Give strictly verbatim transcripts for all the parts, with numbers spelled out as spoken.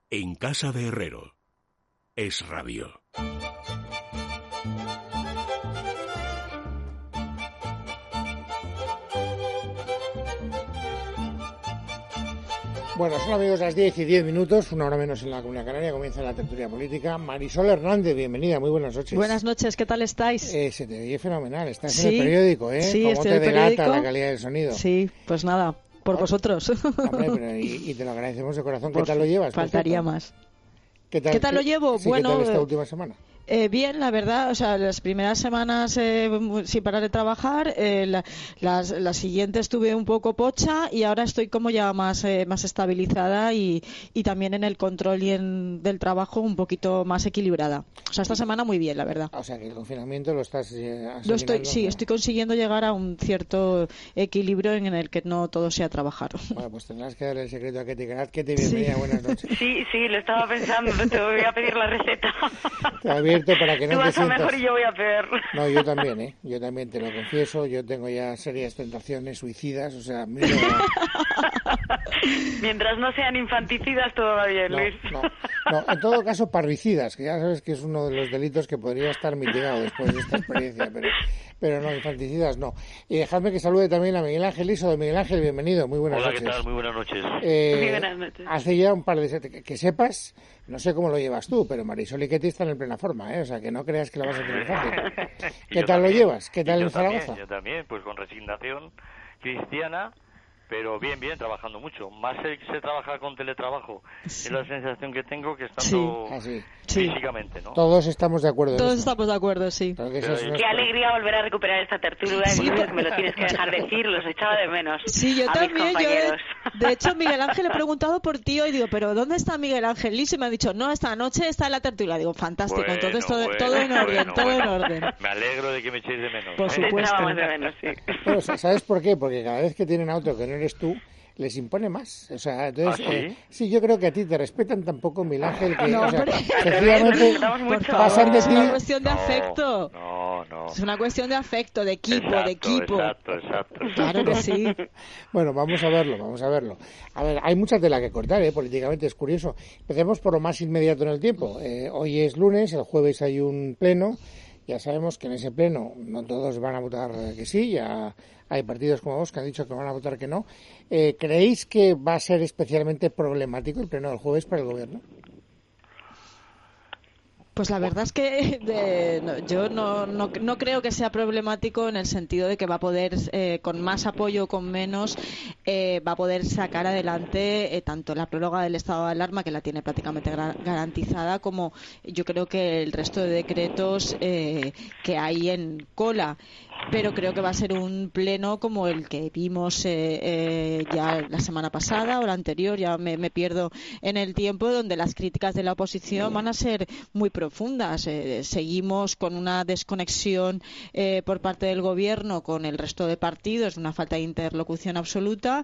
En casa de Herrero. Es Radio. Bueno, son amigos las diez y diez minutos, una hora menos en la Comunidad Canaria, comienza la tertulia política. Marisol Hernández, bienvenida, muy buenas noches. Buenas noches, ¿qué tal estáis? Eh, se te oye fenomenal, estás sí, en el periódico, ¿eh? Sí, ¿Cómo te delata la calidad del sonido? Sí, pues nada, por ¿No? vosotros. Hombre, pero y, y te lo agradecemos de corazón. ¿Qué por tal lo llevas? Faltaría más. ¿Qué tal, ¿Qué tal lo llevo? Sí, bueno, ¿qué tal esta última semana? Eh, bien, la verdad, o sea, las primeras semanas eh, sin parar de trabajar, eh, la, las, las siguientes tuve un poco pocha y ahora estoy como ya más eh, más estabilizada y, y también en el control y en, del trabajo un poquito más equilibrada. O sea, esta semana muy bien, la verdad. O sea, que el confinamiento lo estás eh, lo estoy, Sí, ¿no? Estoy consiguiendo llegar a un cierto equilibrio en el que no todo sea trabajar. Bueno, pues tendrás que darle el secreto a Ketty Garat. Ketty, bienvenida, sí. Buenas noches. Sí, sí, lo estaba pensando, te voy a pedir la receta. Para que no Tú te vas sientas... a mejor y yo voy a peor. No, yo también, ¿eh? Yo también te lo confieso. Yo tengo ya serias tentaciones suicidas, o sea... Mira... Mientras no sean infanticidas, todo va bien, no, Luis. No, no, en todo caso, parricidas, que ya sabes que es uno de los delitos que podría estar mitigado después de esta experiencia, pero... Pero no, infanticidas no. Y dejadme que salude también a Miguel Ángel Iso. Miguel Ángel, bienvenido, muy buenas Hola, noches. Hola, ¿qué tal? Muy buenas noches. Eh, muy buenas noches. Hace ya un par de... Que, que sepas, no sé cómo lo llevas tú, pero Marisol y Ketty están en plena forma, ¿eh? O sea, que no creas que la vas a tener fácil. ¿Qué tal también, lo llevas? ¿Qué tal en Zaragoza? También, yo también, pues con resignación cristiana, pero bien, bien, trabajando mucho. Más se, se trabaja con teletrabajo. Sí. Es la sensación que tengo que estando sí. físicamente, ¿no? Todos estamos de acuerdo. Todos en eso. estamos de acuerdo, sí. Claro que Qué es alegría volver a recuperar esta tertulia. Sí, que me lo tienes que dejar decir, los echaba de menos. Sí, yo a también. Mis compañeros. Yo, de hecho, Miguel Ángel he preguntado por ti y digo, ¿pero dónde está Miguel Ángel? Y me ha dicho, no, esta noche está en la tertulia. Digo, fantástico. Bueno, Entonces todo, bueno, todo en orden, bueno, todo bueno. en orden. Me alegro de que me echéis de menos. Por ¿eh? supuesto. De menos, sí. Bueno, ¿sabes por qué? Porque cada vez que tienen a otro que no eres tú, les impone más. O sea, entonces, ¿Ah, sí? Eh, sí, yo creo que a ti te respetan tampoco, Miguel Ángel, que, no, o sea, pero... sencillamente pasan de es ti. una cuestión de afecto. No, no. Es una cuestión de afecto, de equipo, exacto, de equipo. Exacto, exacto. Claro que sí. Bueno, vamos a verlo, vamos a verlo. A ver, hay mucha tela que cortar, ¿eh? Políticamente, es curioso. Empecemos por lo más inmediato en el tiempo. Eh, hoy es lunes, el jueves hay un pleno. Ya sabemos que en ese pleno no todos van a votar que sí, ya hay partidos como vos que han dicho que van a votar que no. Eh, ¿Creéis que va a ser especialmente problemático el pleno del jueves para el gobierno? Pues la verdad es que de, no, yo no, no, no creo que sea problemático en el sentido de que va a poder, eh, con más apoyo o con menos, eh, va a poder sacar adelante eh, tanto la prórroga del estado de alarma, que la tiene prácticamente gra- garantizada, como yo creo que el resto de decretos eh, que hay en cola. Pero creo que va a ser un pleno como el que vimos eh, eh, ya la semana pasada o la anterior, ya me, me pierdo en el tiempo, donde las críticas de la oposición van a ser muy profundas. Eh, seguimos con una desconexión eh, por parte del gobierno con el resto de partidos, una falta de interlocución absoluta.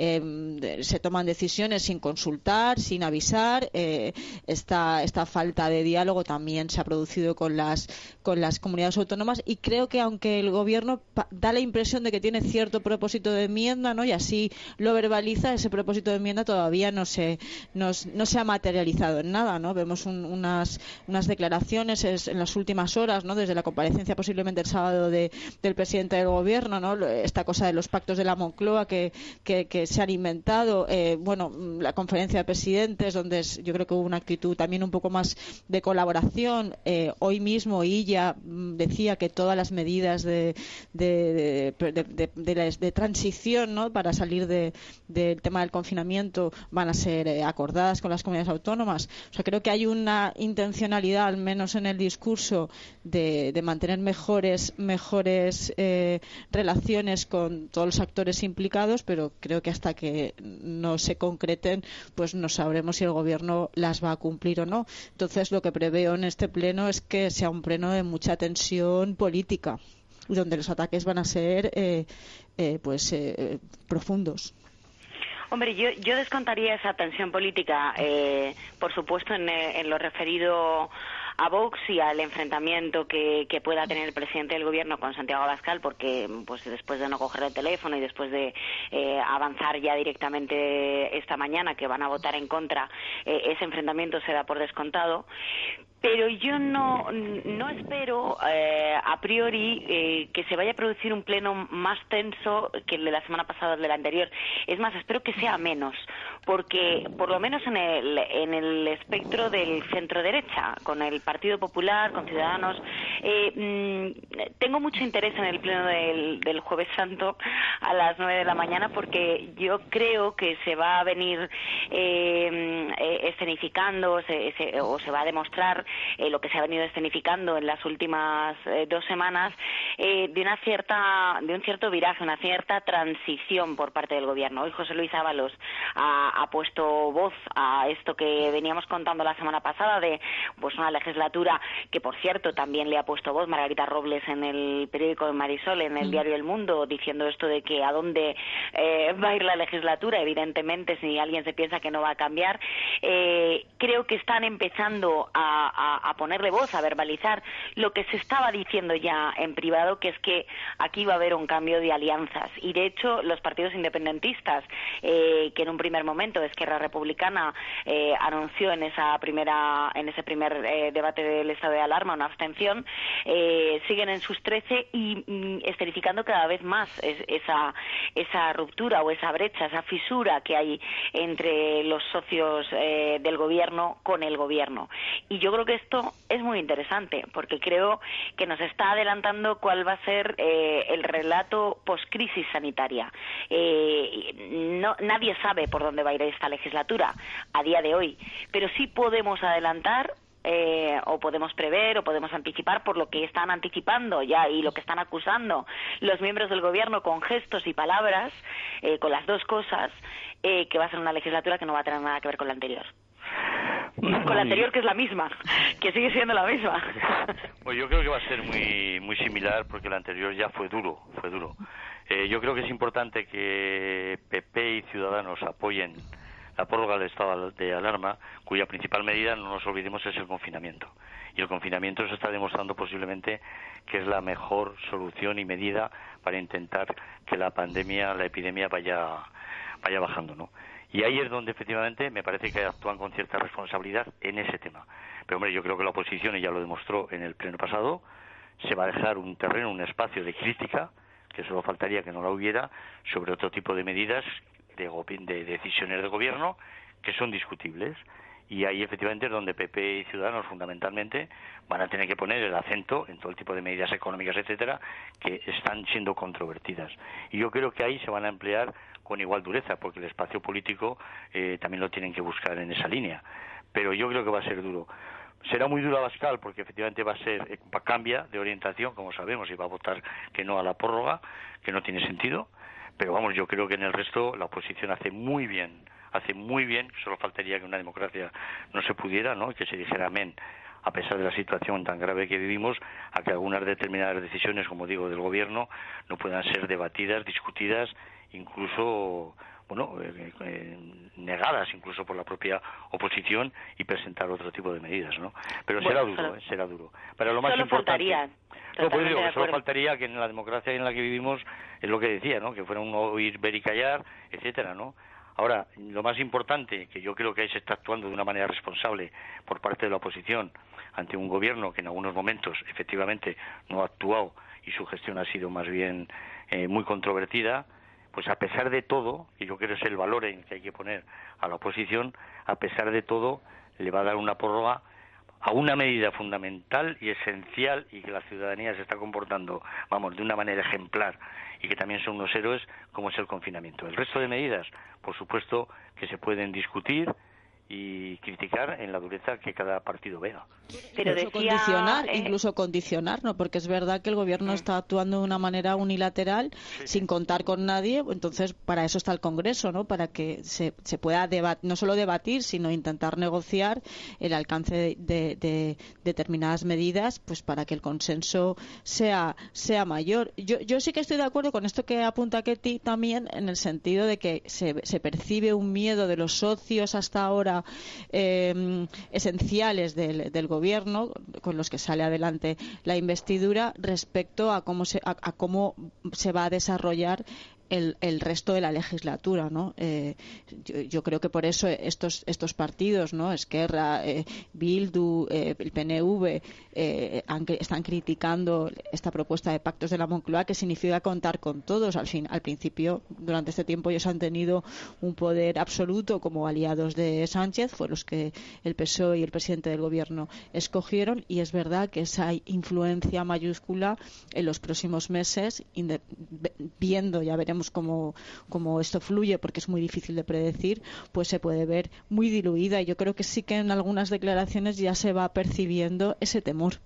Eh, se toman decisiones sin consultar, sin avisar. Eh, esta, esta falta de diálogo también se ha producido con las, con las comunidades autónomas, y creo que aunque el gobierno gobierno da la impresión de que tiene cierto propósito de enmienda, ¿no? Y así lo verbaliza, ese propósito de enmienda todavía no se no, no se ha materializado en nada, ¿no? Vemos un, unas unas declaraciones es, en las últimas horas, ¿no? Desde la comparecencia posiblemente el sábado de, del presidente del gobierno, ¿no? Esta cosa de los pactos de la Moncloa que, que, que se han inventado, eh, bueno, la conferencia de presidentes donde es, yo creo que hubo una actitud también un poco más de colaboración. Eh, hoy mismo Illa decía que todas las medidas de de, de, de, de, de, la, de transición, ¿no? Para salir de, del tema del confinamiento van a ser eh, acordadas con las comunidades autónomas. O sea, creo que hay una intencionalidad, al menos en el discurso, de, de mantener mejores mejores eh, relaciones con todos los actores implicados, pero creo que hasta que no se concreten, pues no sabremos si el gobierno las va a cumplir o no. Entonces, lo que preveo en este pleno es que sea un pleno de mucha tensión política, donde los ataques van a ser eh, eh, pues eh, profundos. Hombre, yo, yo descontaría esa tensión política, eh, por supuesto, en, en lo referido a Vox y al enfrentamiento que, que pueda tener el presidente del gobierno con Santiago Abascal, porque pues después de no coger el teléfono y después de eh, avanzar ya directamente esta mañana que van a votar en contra, eh, ese enfrentamiento se da por descontado. Pero yo no, no espero eh, a priori eh, que se vaya a producir un pleno más tenso que el de la semana pasada o el del anterior. Es más, espero que sea menos, porque por lo menos en el, en el espectro del centro-derecha, con el Partido Popular, con Ciudadanos, eh, mmm, tengo mucho interés en el pleno del, del Jueves Santo a las nueve de la mañana, porque yo creo que se va a venir eh, escenificando se, se, o se va a demostrar Eh, lo que se ha venido escenificando en las últimas eh, dos semanas eh, de una cierta de un cierto viraje, una cierta transición por parte del gobierno. Hoy José Luis Ábalos ha, ha puesto voz a esto que veníamos contando la semana pasada de pues una legislatura que, por cierto, también le ha puesto voz Margarita Robles en el periódico de Marisol, en el mm. diario El Mundo, diciendo esto de que a dónde eh, va a ir la legislatura. Evidentemente, si alguien se piensa que no va a cambiar, eh, creo que están empezando a, a a ponerle voz, a verbalizar lo que se estaba diciendo ya en privado, que es que aquí va a haber un cambio de alianzas. Y de hecho los partidos independentistas, eh, que en un primer momento Esquerra Republicana eh, anunció en esa primera en ese primer eh, debate del estado de alarma una abstención, eh, siguen en sus trece y mm, escenificando cada vez más es, esa esa ruptura o esa brecha, esa fisura que hay entre los socios eh, del gobierno con el gobierno. Y yo creo que esto es muy interesante, porque creo que nos está adelantando cuál va a ser eh, el relato post-crisis sanitaria. Eh, no, nadie sabe por dónde va a ir esta legislatura a día de hoy, pero sí podemos adelantar Eh, o podemos prever o podemos anticipar por lo que están anticipando ya y lo que están acusando los miembros del gobierno con gestos y palabras, eh, con las dos cosas, eh, que va a ser una legislatura que no va a tener nada que ver con la anterior. Con la anterior, que es la misma, que sigue siendo la misma. Pues yo creo que va a ser muy muy similar, porque la anterior ya fue duro, fue duro. Eh, yo creo que es importante que P P y Ciudadanos apoyen la prórroga del estado de alarma, cuya principal medida, no nos olvidemos, es el confinamiento. Y el confinamiento se está demostrando posiblemente que es la mejor solución y medida para intentar que la pandemia, la epidemia vaya vaya bajando, ¿no? Y ahí es donde efectivamente me parece que actúan con cierta responsabilidad en ese tema. Pero hombre, yo creo que la oposición, y ya lo demostró en el pleno pasado, se va a dejar un terreno, un espacio de crítica, que solo faltaría que no la hubiera, sobre otro tipo de medidas de, de decisiones de gobierno que son discutibles. Y ahí efectivamente es donde P P y Ciudadanos fundamentalmente van a tener que poner el acento en todo el tipo de medidas económicas, etcétera, que están siendo controvertidas. Y yo creo que ahí se van a emplear con igual dureza, porque el espacio político eh, también lo tienen que buscar en esa línea. Pero yo creo que va a ser duro. Será muy duro Abascal, porque efectivamente va a ser eh, cambia de orientación, como sabemos, y va a votar que no a la prórroga, que no tiene sentido. Pero vamos, yo creo que en el resto la oposición hace muy bien, hace muy bien, solo faltaría que una democracia no se pudiera, ¿no?, que se dijera amén, a pesar de la situación tan grave que vivimos, a que algunas determinadas decisiones, como digo, del gobierno, no puedan ser debatidas, discutidas, incluso, bueno, eh, eh, negadas incluso por la propia oposición, y presentar otro tipo de medidas, ¿no? Pero será bueno, duro, solo, eh, será duro. Pero lo más solo importante... Faltaría. No, pues digo, solo faltaría que en la democracia en la que vivimos, es lo que decía, ¿no?, que fuera un oír, ver y callar, etcétera, ¿no? Ahora, lo más importante, que yo creo que ahí se está actuando de una manera responsable por parte de la oposición ante un gobierno que en algunos momentos efectivamente no ha actuado y su gestión ha sido más bien eh, muy controvertida, pues a pesar de todo, y yo creo que es el valor en que hay que poner a la oposición, a pesar de todo, le va a dar una prórroga a una medida fundamental y esencial, y que la ciudadanía se está comportando, vamos, de una manera ejemplar, y que también son unos héroes, como es el confinamiento. El resto de medidas, por supuesto, que se pueden discutir y criticar en la dureza que cada partido vea. Pero incluso decía, condicionar, eh... incluso condicionar, ¿no? Porque es verdad que el gobierno mm. está actuando de una manera unilateral, sí, sin contar con nadie. Entonces, para eso está el Congreso, ¿no? Para que se, se pueda debat- no solo debatir, sino intentar negociar el alcance de, de, de determinadas medidas, pues para que el consenso sea sea mayor. Yo, yo sí que estoy de acuerdo con esto que apunta Ketty también, en el sentido de que se, se percibe un miedo de los socios hasta ahora considera eh, esenciales del, del gobierno, con los que sale adelante la investidura, respecto a cómo se, a, a cómo se va a desarrollar El, el resto de la legislatura, ¿no? Eh, yo, yo creo que por eso estos estos partidos, ¿no? Esquerra, eh, Bildu, eh, el P N V, eh, han, están criticando esta propuesta de pactos de la Moncloa, que significa contar con todos. Al fin, al principio, durante este tiempo, ellos han tenido un poder absoluto como aliados de Sánchez, fue los que el P S O E y el presidente del gobierno escogieron, y es verdad que esa influencia mayúscula en los próximos meses, viendo, ya veremos Cómo, cómo esto fluye, porque es muy difícil de predecir, pues se puede ver muy diluida, y yo creo que sí que en algunas declaraciones ya se va percibiendo ese temor.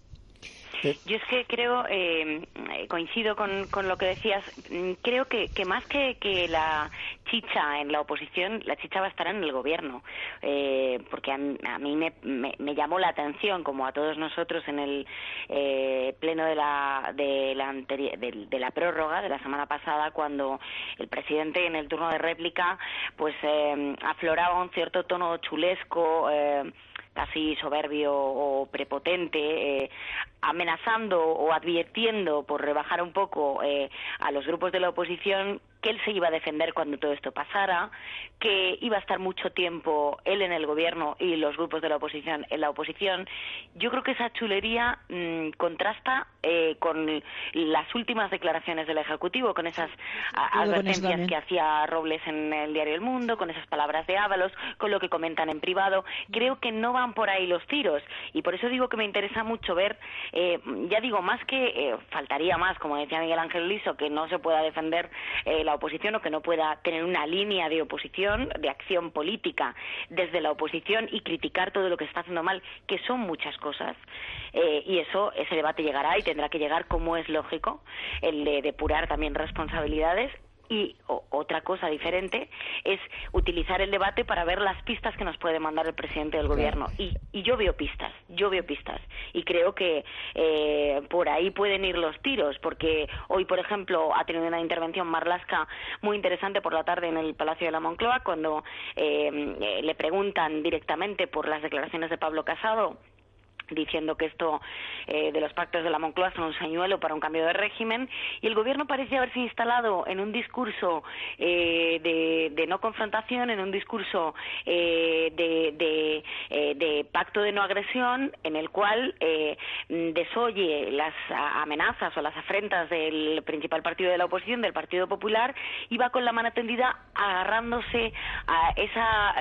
Yo es que creo, eh, coincido con, con lo que decías, creo que, que más que, que la chicha en la oposición, la chicha va a estar en el gobierno, eh, porque a, a mí me, me, me llamó la atención, como a todos nosotros, en el eh, pleno de la, de, la anteri- de, de la prórroga de la semana pasada, cuando el presidente, en el turno de réplica, pues eh, afloraba un cierto tono chulesco, eh, casi soberbio o prepotente, eh, amenazando o advirtiendo, por rebajar un poco, eh, a los grupos de la oposición, que él se iba a defender cuando todo esto pasara, que iba a estar mucho tiempo él en el gobierno y los grupos de la oposición en la oposición. Yo creo que esa chulería mmm, contrasta eh, con las últimas declaraciones del Ejecutivo, con esas a, advertencias que hacía Robles en el diario El Mundo, con esas palabras de Ábalos, con lo que comentan en privado. Creo que no van por ahí los tiros, y por eso digo que me interesa mucho ver, eh, ya digo, más que eh, faltaría más, como decía Miguel Ángel Liso, que no se pueda defender eh, la oposición, o que no pueda tener una línea de oposición, de acción política desde la oposición, y criticar todo lo que se está haciendo mal, que son muchas cosas, eh, y eso, ese debate llegará, y tendrá que llegar, como es lógico, el de depurar también responsabilidades. Y o, otra cosa diferente es utilizar el debate para ver las pistas que nos puede mandar el presidente del gobierno. Y, y yo veo pistas, yo veo pistas. Y creo que eh, por ahí pueden ir los tiros, porque hoy, por ejemplo, ha tenido una intervención Marlaska muy interesante por la tarde en el Palacio de la Moncloa, cuando eh, eh, le preguntan directamente por las declaraciones de Pablo Casado, diciendo que esto eh, de los pactos de la Moncloa son un señuelo para un cambio de régimen, y el gobierno parece haberse instalado en un discurso eh, de, de no confrontación, en un discurso eh, de, de, eh, de pacto de no agresión, en el cual eh, desoye las amenazas o las afrentas del principal partido de la oposición, del Partido Popular, y va con la mano tendida agarrándose a esa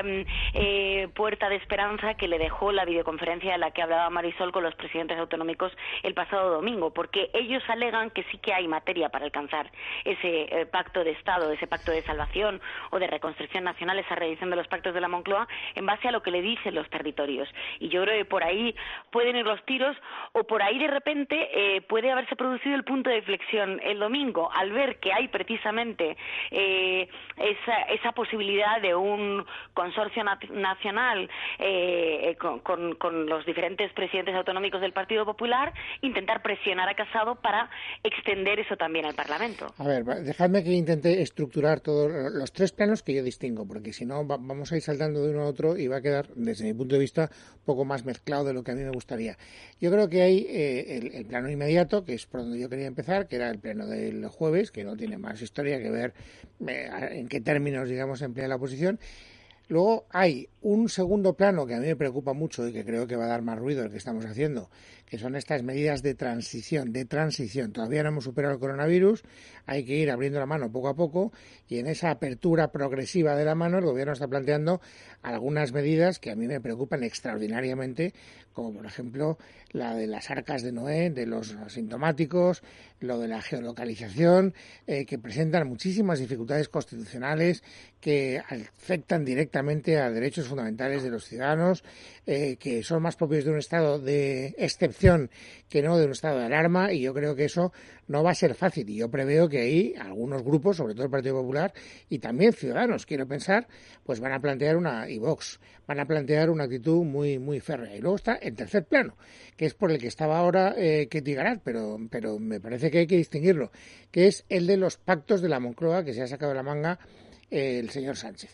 eh, puerta de esperanza que le dejó la videoconferencia de la que hablaba Marisol con los presidentes autonómicos el pasado domingo, porque ellos alegan que sí que hay materia para alcanzar ese eh, pacto de Estado, ese pacto de salvación o de reconstrucción nacional, esa revisión de los pactos de la Moncloa, en base a lo que le dicen los territorios. Y yo creo que por ahí pueden ir los tiros, o por ahí de repente eh, puede haberse producido el punto de inflexión el domingo, al ver que hay precisamente eh, esa, esa posibilidad de un consorcio na- nacional eh, con, con, con los diferentes presidentes autonómicos del Partido Popular, intentar presionar a Casado para extender eso también al Parlamento. A ver, dejadme que intente estructurar todos los tres planos que yo distingo, porque si no va, vamos a ir saltando de uno a otro y va a quedar, desde mi punto de vista, un poco más mezclado de lo que a mí me gustaría. Yo creo que hay eh, el, el plano inmediato, que es por donde yo quería empezar, que era el pleno del jueves, que no tiene más historia que ver eh, en qué términos, digamos, emplea la oposición. Luego hay un segundo plano que a mí me preocupa mucho y que creo que va a dar más ruido del que estamos haciendo, que son estas medidas de transición, de transición. Todavía no hemos superado el coronavirus, hay que ir abriendo la mano poco a poco, y en esa apertura progresiva de la mano el gobierno está planteando algunas medidas que a mí me preocupan extraordinariamente, como por ejemplo la de las arcas de Noé, de los asintomáticos, lo de la geolocalización, eh, que presentan muchísimas dificultades constitucionales que afectan directamente a derechos fundamentales de los ciudadanos, eh, que son más propios de un estado de excepción que no de un estado de alarma, y yo creo que eso no va a ser fácil, y yo preveo que ahí algunos grupos, sobre todo el Partido Popular y también Ciudadanos, quiero pensar, pues van a plantear una, y Vox, van a plantear una actitud muy muy férrea. Y luego está el tercer plano, que es por el que estaba ahora eh, Ketty Garat, pero, pero me parece que hay que distinguirlo, que es el de los pactos de la Moncloa que se ha sacado de la manga eh, el señor Sánchez.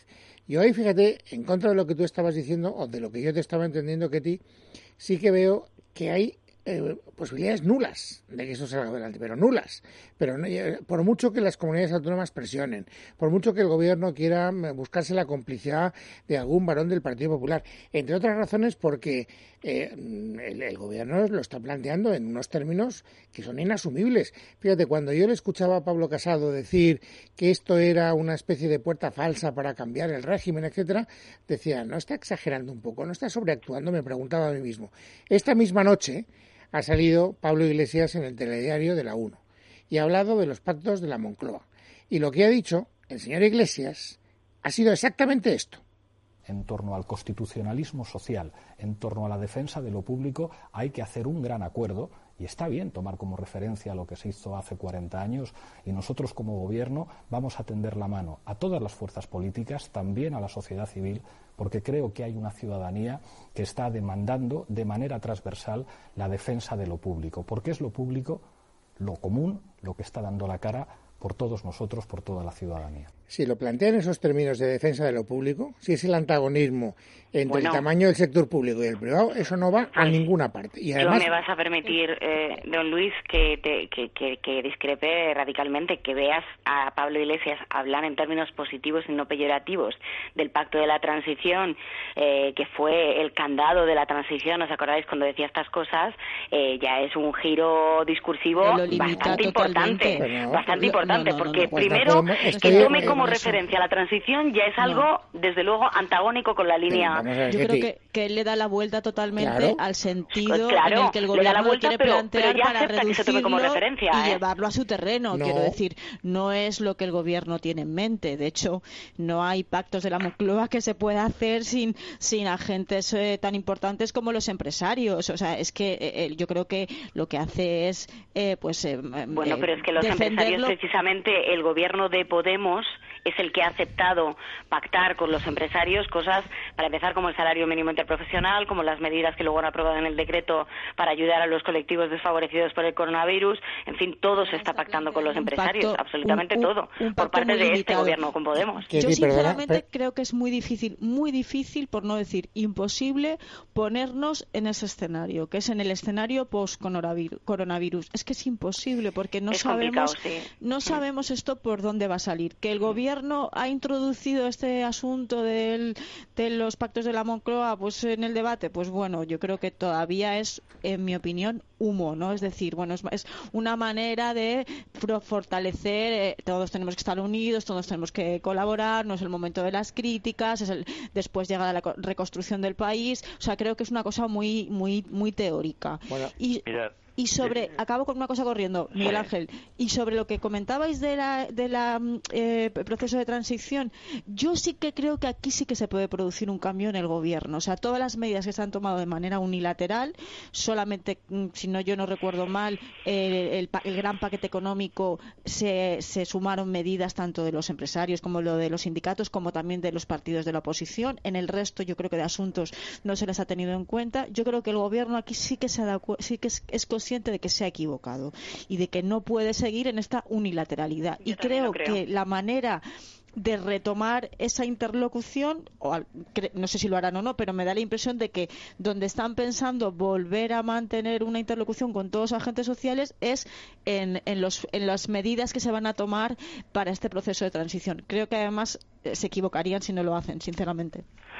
Yo ahí, fíjate, en contra de lo que tú estabas diciendo, o de lo que yo te estaba entendiendo, Ketty, sí que veo que hay eh, posibilidades nulas de que eso salga adelante, pero nulas. Pero no, por mucho que las comunidades autónomas presionen, por mucho que el gobierno quiera buscarse la complicidad de algún varón del Partido Popular, entre otras razones porque eh, el, el gobierno lo está planteando en unos términos que son inasumibles. Fíjate, cuando yo le escuchaba a Pablo Casado decir que esto era una especie de puerta falsa para cambiar el régimen, etcétera, decía, ¿no está exagerando un poco? ¿No está sobreactuando? Me preguntaba a mí mismo. Esta misma noche ha salido Pablo Iglesias en el telediario de la uno y ha hablado de los pactos de la Moncloa. Y lo que ha dicho el señor Iglesias ha sido exactamente esto. En torno al constitucionalismo social, en torno a la defensa de lo público, hay que hacer un gran acuerdo y está bien tomar como referencia lo que se hizo hace cuarenta años y nosotros como gobierno vamos a tender la mano a todas las fuerzas políticas, también a la sociedad civil, porque creo que hay una ciudadanía que está demandando de manera transversal la defensa de lo público, porque es lo público, lo común, lo que está dando la cara por todos nosotros, por toda la ciudadanía. Si lo plantean esos términos de defensa de lo público, si es el antagonismo entre bueno, el tamaño del sector público y el privado, eso no va a ninguna parte. Y además, yo me vas a permitir, eh, don Luis, que, te, que, que, que discrepe radicalmente, que veas a Pablo Iglesias hablar en términos positivos y no peyorativos del pacto de la transición, eh, que fue el candado de la transición, ¿os acordáis cuando decía estas cosas? Eh, ya es un giro discursivo bastante importante, Pero, bastante lo, importante, no, no, porque no, no, primero no, que estoy, tome eh, como eso. referencia la transición ya es algo, no. desde luego, antagónico con la línea. Ver, Yo que creo te... que, que él le da la vuelta totalmente claro. al sentido Claro, en el que el le da la gobierno vuelta, quiere pero, plantear pero ya para acepta que se tome como reducirlo referencia, y ¿eh? llevarlo a su terreno. No. Quiero decir, no es lo que el gobierno tiene en mente. De hecho, no hay pactos de la Moncloa que se pueda hacer sin, sin agentes eh, tan importantes como los empresarios. O sea, es que eh, yo creo que lo que hace es, eh, pues, eh, bueno, pero es que los defenderlo. empresarios, precisamente, el gobierno de Podemos es el que ha aceptado pactar con los empresarios cosas, para empezar, como el salario mínimo interprofesional, como las medidas que luego han aprobado en el decreto para ayudar a los colectivos desfavorecidos por el coronavirus. En fin, todo se está pactando con los empresarios, pacto, absolutamente un, un, todo, un por parte de limitado. este gobierno con Podemos. Que Yo sí, sinceramente perdona, per... creo que es muy difícil, muy difícil, por no decir imposible, ponernos en ese escenario, que es en el escenario post-coronavirus. Es que es imposible, porque no es sabemos, sí. no sabemos esto por dónde va a salir. Que el gobierno ha introducido este asunto del, de los pactos de la Moncloa, pues en el debate, pues bueno, yo creo que todavía es, en mi opinión, humo, ¿no? Es decir, bueno, es, es una manera de fortalecer, eh, todos tenemos que estar unidos, todos tenemos que colaborar, no es el momento de las críticas, es el, después llega la reconstrucción del país, o sea, creo que es una cosa muy muy muy teórica. Bueno, y mira, Y sobre, acabo con una cosa corriendo, Miguel Ángel, y sobre lo que comentabais de la, de la eh, proceso de transición, yo sí que creo que aquí sí que se puede producir un cambio en el gobierno. O sea, todas las medidas que se han tomado de manera unilateral, solamente, si no yo no recuerdo mal, eh, el, el gran paquete económico se, se sumaron medidas tanto de los empresarios como lo de los sindicatos, como también de los partidos de la oposición. En el resto, yo creo que de asuntos no se les ha tenido en cuenta. Yo creo que el gobierno aquí sí que se ha dado, sí que es, es consciente de que se ha equivocado y de que no puede seguir en esta unilateralidad. Yo y creo, creo que la manera de retomar esa interlocución, o al, cre, no sé si lo harán o no, pero me da la impresión de que donde están pensando volver a mantener una interlocución con todos los agentes sociales es en, en, los, en las medidas que se van a tomar para este proceso de transición. Creo que además eh, se equivocarían si no lo hacen, sinceramente.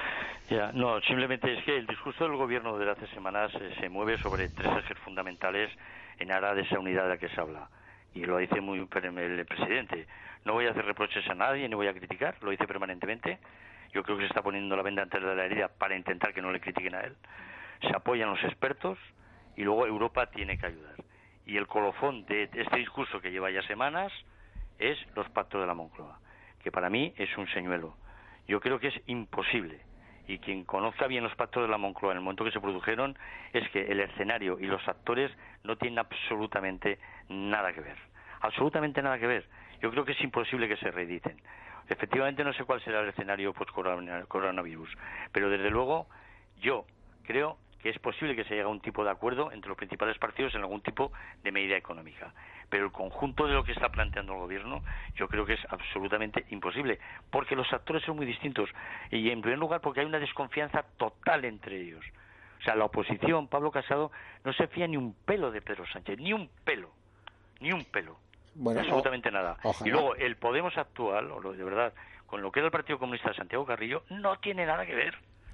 Ya, no, simplemente es que el discurso del gobierno de hace semanas eh, se mueve sobre tres ejes fundamentales en aras de esa unidad de la que se habla. Y lo dice muy el presidente. No voy a hacer reproches a nadie, ni voy a criticar, lo dice permanentemente. Yo creo que se está poniendo la venda antes de la herida para intentar que no le critiquen a él. Se apoyan los expertos y luego Europa tiene que ayudar. Y el colofón de este discurso que lleva ya semanas es los pactos de la Moncloa, que para mí es un señuelo. Yo creo que es imposible. Y quien conozca bien los pactos de la Moncloa en el momento que se produjeron es que el escenario y los actores no tienen absolutamente nada que ver. Absolutamente nada que ver. Yo creo que es imposible que se reediten. Efectivamente no sé cuál será el escenario post-coronavirus, pero desde luego yo creo que es posible que se llegue a un tipo de acuerdo entre los principales partidos en algún tipo de medida económica. Pero el conjunto de lo que está planteando el gobierno yo creo que es absolutamente imposible, porque los actores son muy distintos y en primer lugar porque hay una desconfianza total entre ellos. O sea, la oposición, Pablo Casado, no se fía ni un pelo de Pedro Sánchez, ni un pelo, ni un pelo, bueno, absolutamente o, nada. Ojalá. Y luego el Podemos actual, o lo de verdad, con lo que era el Partido Comunista de Santiago Carrillo, no tiene nada que ver.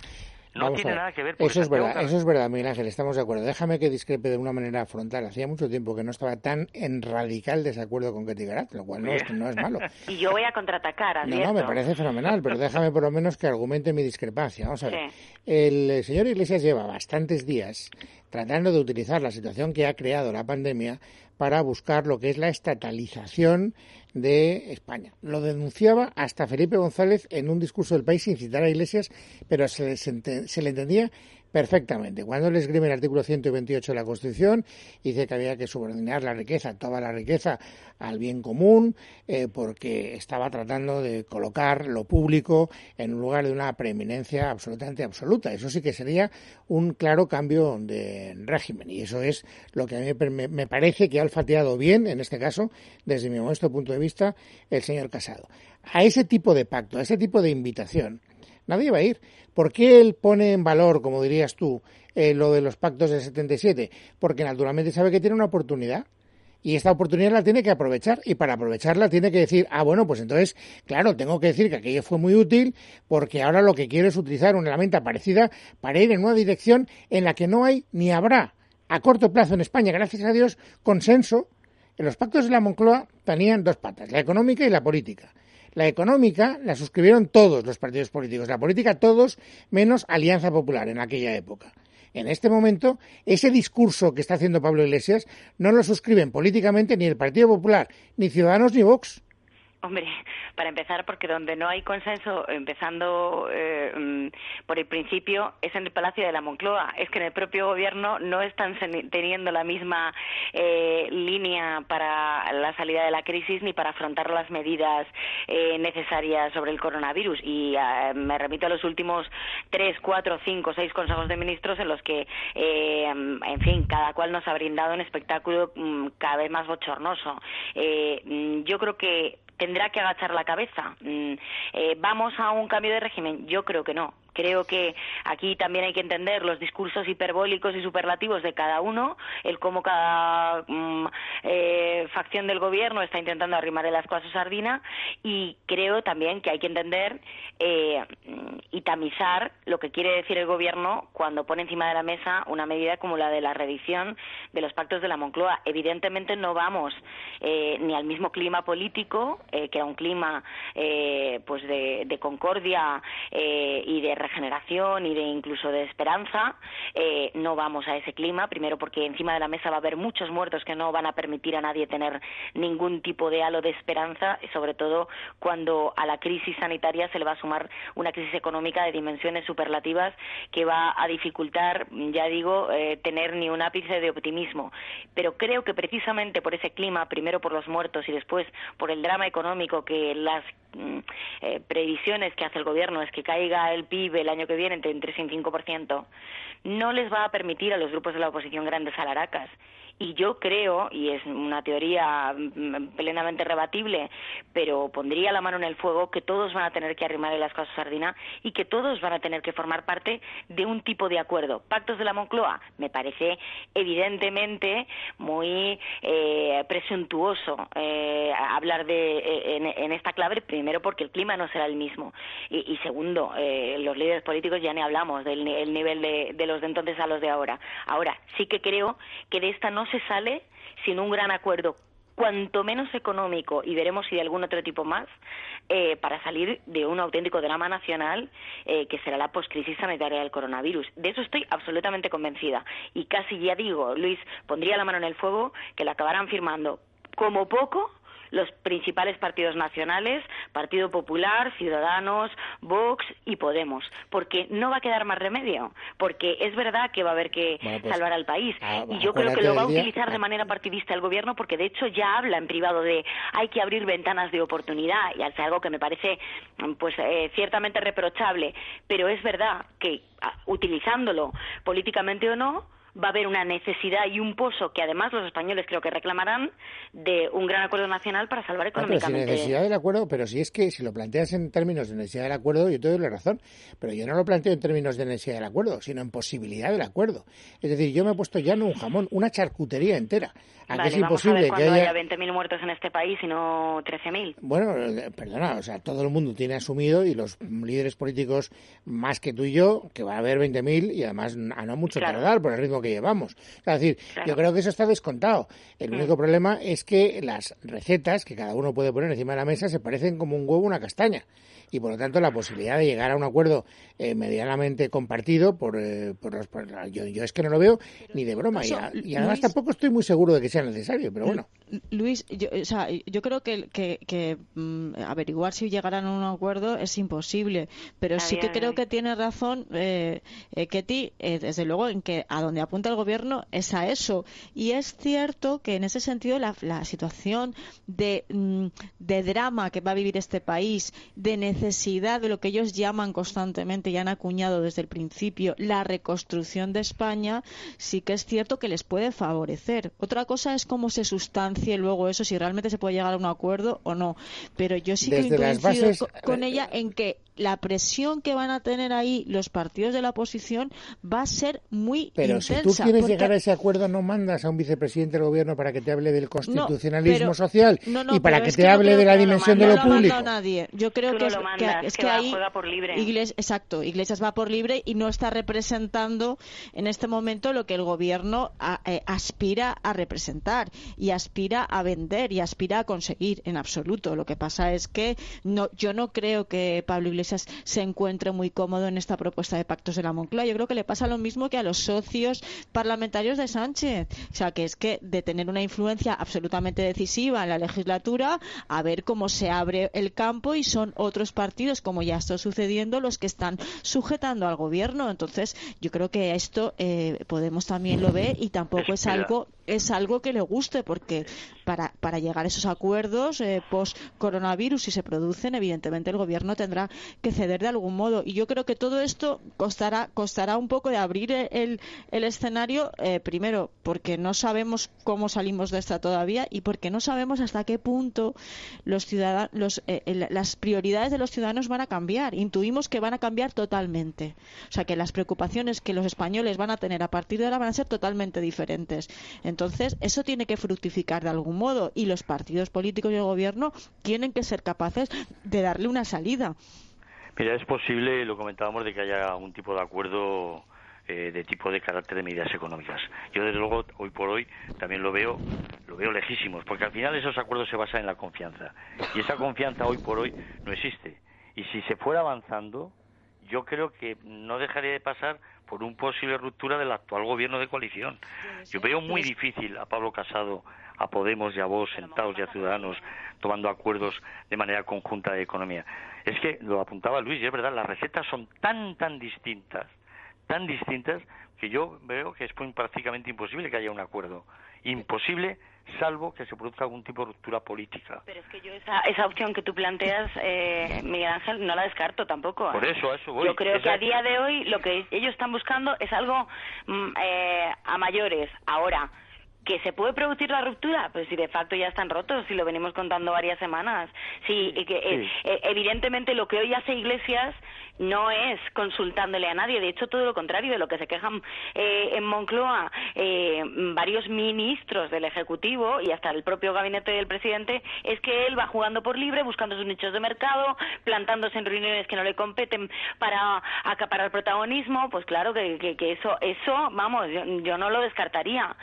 No Vamos tiene a ver. nada que ver. Eso es Santiago verdad, Carrillo... eso es verdad, Miguel Ángel, estamos de acuerdo. Déjame que discrepe de una manera frontal. Hacía mucho tiempo que no estaba tan en radical desacuerdo con Ketty Garat, lo cual no es, no es malo. Y yo voy a contraatacar, No, advierto. no, me parece fenomenal, pero déjame por lo menos que argumente mi discrepancia. Vamos a ver. Sí. El señor Iglesias lleva bastantes días tratando de utilizar la situación que ha creado la pandemia para buscar lo que es la estatalización de España. Lo denunciaba hasta Felipe González en un discurso del País sin citar a Iglesias, pero se, se, se le entendía perfectamente. Cuando le esgrime el artículo ciento veintiocho de la Constitución, dice que había que subordinar la riqueza, toda la riqueza, al bien común, eh, porque estaba tratando de colocar lo público en un lugar de una preeminencia absolutamente absoluta. Eso sí que sería un claro cambio de régimen, y eso es lo que a mí me, me parece que ha olfateado bien, en este caso, desde mi modesto punto de vista, el señor Casado. A ese tipo de pacto, a ese tipo de invitación, nadie va a ir. ¿Por qué él pone en valor, como dirías tú, eh, lo de los pactos del setenta y siete? Porque naturalmente sabe que tiene una oportunidad y esta oportunidad la tiene que aprovechar, y para aprovecharla tiene que decir, ah, bueno, pues entonces, claro, tengo que decir que aquello fue muy útil porque ahora lo que quiero es utilizar una herramienta parecida para ir en una dirección en la que no hay ni habrá a corto plazo en España, gracias a Dios, consenso. En los pactos de la Moncloa tenían dos patas, la económica y la política. La económica la suscribieron todos los partidos políticos, la política todos, menos Alianza Popular en aquella época. En este momento, ese discurso que está haciendo Pablo Iglesias no lo suscriben políticamente ni el Partido Popular, ni Ciudadanos, ni Vox. Hombre, para empezar, porque donde no hay consenso, empezando eh, por el principio, es en el Palacio de la Moncloa. Es que en el propio gobierno no están teniendo la misma eh, línea para la salida de la crisis ni para afrontar las medidas eh, necesarias sobre el coronavirus. Y eh, me remito a los últimos tres, cuatro, cinco, seis consejos de ministros en los que, eh, en fin, cada cual nos ha brindado un espectáculo mm, cada vez más bochornoso. Eh, yo creo que tendrá que agachar la cabeza. Mm, eh, ¿Vamos a un cambio de régimen? Yo creo que no. Creo que aquí también hay que entender los discursos hiperbólicos y superlativos de cada uno, el cómo cada mm, eh, facción del gobierno está intentando arrimar el ascua a su sardina, y creo también que hay que entender eh, y tamizar lo que quiere decir el gobierno cuando pone encima de la mesa una medida como la de la revisión de los pactos de la Moncloa. Evidentemente no vamos eh, ni al mismo clima político, eh, que era un clima eh, pues de, de concordia eh, y de regeneración y de incluso de esperanza. Eh, no vamos a ese clima, primero porque encima de la mesa va a haber muchos muertos que no van a permitir a nadie tener ningún tipo de halo de esperanza, y sobre todo cuando a la crisis sanitaria se le va a sumar una crisis económica de dimensiones superlativas que va a dificultar, ya digo, eh, tener ni un ápice de optimismo. Pero creo que precisamente por ese clima, primero por los muertos y después por el drama económico, que las mm, eh, previsiones que hace el gobierno es que caiga el P I B el año que viene entre un tres y un cinco por ciento, no les va a permitir a los grupos de la oposición grandes alaracas. Y yo creo, y es una teoría plenamente rebatible, pero pondría la mano en el fuego, que todos van a tener que arrimar el ascua a su sardina y que todos van a tener que formar parte de un tipo de acuerdo. Pactos de la Moncloa, me parece evidentemente muy eh, presuntuoso eh, hablar de eh, en, en esta clave, primero porque el clima no será el mismo, y, y segundo, eh, los líderes políticos ya ni hablamos del el nivel de, de los de entonces a los de ahora. Ahora, sí que creo que de esta no se sale sin un gran acuerdo, cuanto menos económico, y veremos si de algún otro tipo más, eh, para salir de un auténtico drama nacional eh, que será la poscrisis sanitaria del coronavirus. De eso estoy absolutamente convencida, y casi ya digo, Luis, pondría la mano en el fuego que la acabarán firmando como poco los principales partidos nacionales, Partido Popular, Ciudadanos, Vox y Podemos, porque no va a quedar más remedio, porque es verdad que va a haber que bueno, pues, salvar al país, ah, y yo creo que lo va a día... utilizar de manera partidista el gobierno, porque de hecho ya habla en privado de hay que abrir ventanas de oportunidad, y hace algo que me parece pues eh, ciertamente reprochable, pero es verdad que utilizándolo políticamente o no, va a haber una necesidad y un pozo que además los españoles creo que reclamarán de un gran acuerdo nacional para salvar económicamente. No, pero si necesidad del acuerdo, pero si es que si lo planteas en términos de necesidad del acuerdo, yo te doy la razón, pero yo no lo planteo en términos de necesidad del acuerdo, sino en posibilidad del acuerdo. Es decir, yo me he puesto ya no un jamón, una charcutería entera. ¿A vale, que es imposible vamos a ver que haya haya veinte mil muertos en este país y no trece mil? Bueno, perdona, o sea, todo el mundo tiene asumido, y los líderes políticos más que tú y yo, que va a haber veinte mil y además a no mucho claro. tardar por el ritmo que llevamos. O sea, es decir, claro. yo creo que eso está descontado. El único mm. problema es que las recetas que cada uno puede poner encima de la mesa se parecen como un huevo a una castaña. Y por lo tanto la posibilidad de llegar a un acuerdo eh, medianamente compartido por, eh, por los por, yo, yo es que no lo veo ni de broma. Eso, y, a, y además Luis, tampoco estoy muy seguro de que sea necesario, pero bueno. Luis, yo, o sea, yo creo que, que, que mm, averiguar si llegarán a un acuerdo es imposible, pero sí que creo que tiene razón eh, eh, Ketty, eh, desde luego en que a donde apunta el gobierno es a eso. Y es cierto que en ese sentido la, la situación de, mm, de drama que va a vivir este país, de necesidad necesidad de lo que ellos llaman constantemente y han acuñado desde el principio la reconstrucción de España, sí que es cierto que les puede favorecer. Otra cosa es cómo se sustancie luego eso, si realmente se puede llegar a un acuerdo o no, pero yo sí que coincido bases... con, con ella en que la presión que van a tener ahí los partidos de la oposición va a ser muy pero intensa. Pero si tú quieres porque... llegar a ese acuerdo, no mandas a un vicepresidente del gobierno para que te hable del constitucionalismo no, pero, social no, no, y para que es te que hable no de la no dimensión lo de lo no público. No nadie. Yo creo tú que, no es, lo mandas, que, es que que va, ahí juega por libre. Iglesias, exacto, Iglesias va por libre y no está representando en este momento lo que el gobierno a, eh, aspira a representar y aspira a vender y aspira a conseguir en absoluto. Lo que pasa es que no, yo no creo que Pablo Iglesias se encuentre muy cómodo en esta propuesta de pactos de la Moncloa. Yo creo que le pasa lo mismo que a los socios parlamentarios de Sánchez. O sea, que es que de tener una influencia absolutamente decisiva en la legislatura, a ver cómo se abre el campo y son otros partidos, como ya está sucediendo, los que están sujetando al gobierno. Entonces, yo creo que esto eh, Podemos también lo ve y tampoco es algo es algo que le guste, porque para, para llegar a esos acuerdos eh, post-coronavirus, si se producen, evidentemente el gobierno tendrá que ceder de algún modo. Y yo creo que todo esto costará costará un poco de abrir el, el escenario, eh, primero porque no sabemos cómo salimos de esta todavía y porque no sabemos hasta qué punto los ciudadanos los, eh, el, las prioridades de los ciudadanos van a cambiar. Intuimos que van a cambiar totalmente. O sea, que las preocupaciones que los españoles van a tener a partir de ahora van a ser totalmente diferentes. Entonces, eso tiene que fructificar de algún modo y los partidos políticos y el gobierno tienen que ser capaces de darle una salida. Mira, es posible, lo comentábamos, de que haya algún tipo de acuerdo eh, de tipo de carácter de medidas económicas. Yo, desde luego, hoy por hoy también lo veo lo veo lejísimos, porque al final esos acuerdos se basan en la confianza. Y esa confianza hoy por hoy no existe. Y si se fuera avanzando, yo creo que no dejaría de pasar por una posible ruptura del actual gobierno de coalición. Yo veo muy difícil a Pablo Casado, a Podemos y a Vox sentados y a Ciudadanos tomando acuerdos de manera conjunta de economía. Es que, lo apuntaba Luis, y es verdad, las recetas son tan, tan distintas, tan distintas, que yo veo que es prácticamente imposible que haya un acuerdo. Imposible, salvo que se produzca algún tipo de ruptura política. Pero es que yo esa, esa opción que tú planteas, eh, Miguel Ángel, no la descarto tampoco. ¿eh? Por eso, a eso voy. Yo creo esa... que a día de hoy lo que ellos están buscando es algo mm, eh, a mayores. Ahora, ¿que se puede producir la ruptura? Pues si de facto ya están rotos, si lo venimos contando varias semanas. Sí, y que eh, sí. Eh, evidentemente lo que hoy hace Iglesias no es consultándole a nadie, de hecho todo lo contrario, de lo que se quejan eh, en Moncloa eh, varios ministros del Ejecutivo y hasta el propio gabinete del presidente, es que él va jugando por libre, buscando sus nichos de mercado, plantándose en reuniones que no le competen para acaparar protagonismo. Pues claro que, que, que eso, eso, vamos, yo, yo no lo descartaría.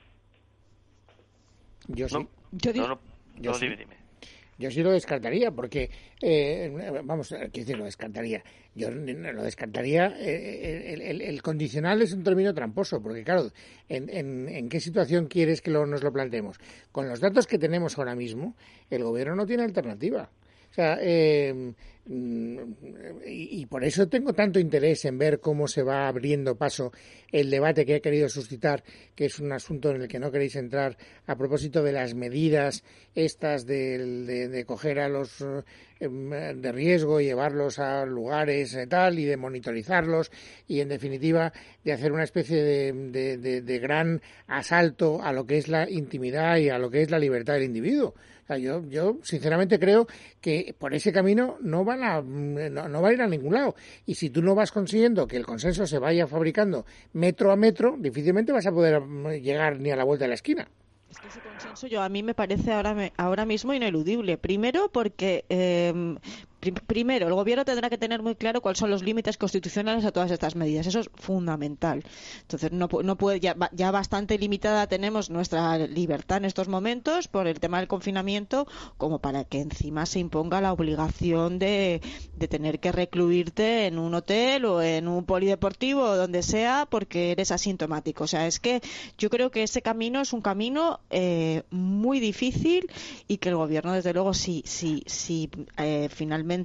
Yo sí. No, yo digo, no, no, yo no sí. dime, dime. Yo sí lo descartaría, porque, eh, vamos, quiero decir, lo descartaría. Yo lo descartaría. Eh, el, el, el condicional es un término tramposo, porque, claro, ¿en, en, en qué situación quieres que lo, nos lo planteemos? Con los datos que tenemos ahora mismo, el gobierno no tiene alternativa. O sea, eh, Y, y por eso tengo tanto interés en ver cómo se va abriendo paso el debate que he querido suscitar, que es un asunto en el que no queréis entrar, a propósito de las medidas estas de, de, de coger a los de riesgo y llevarlos a lugares y tal, y de monitorizarlos, y en definitiva de hacer una especie de, de, de, de gran asalto a lo que es la intimidad y a lo que es la libertad del individuo. O sea, yo, yo sinceramente creo que por ese camino no van a, no, no va a ir a ningún lado. Y si tú no vas consiguiendo que el consenso se vaya fabricando metro a metro, difícilmente vas a poder llegar ni a la vuelta de la esquina. Es que ese consenso yo a mí me parece ahora, me, ahora mismo ineludible. Primero porque... Eh, Primero, el Gobierno tendrá que tener muy claro cuáles son los límites constitucionales a todas estas medidas. Eso es fundamental. Entonces, no, no puede ya, ya bastante limitada tenemos nuestra libertad en estos momentos por el tema del confinamiento, como para que encima se imponga la obligación de, de tener que recluirte en un hotel o en un polideportivo o donde sea porque eres asintomático. O sea, es que yo creo que ese camino es un camino eh, muy difícil y que el Gobierno, desde luego, si, si, si eh, finalmente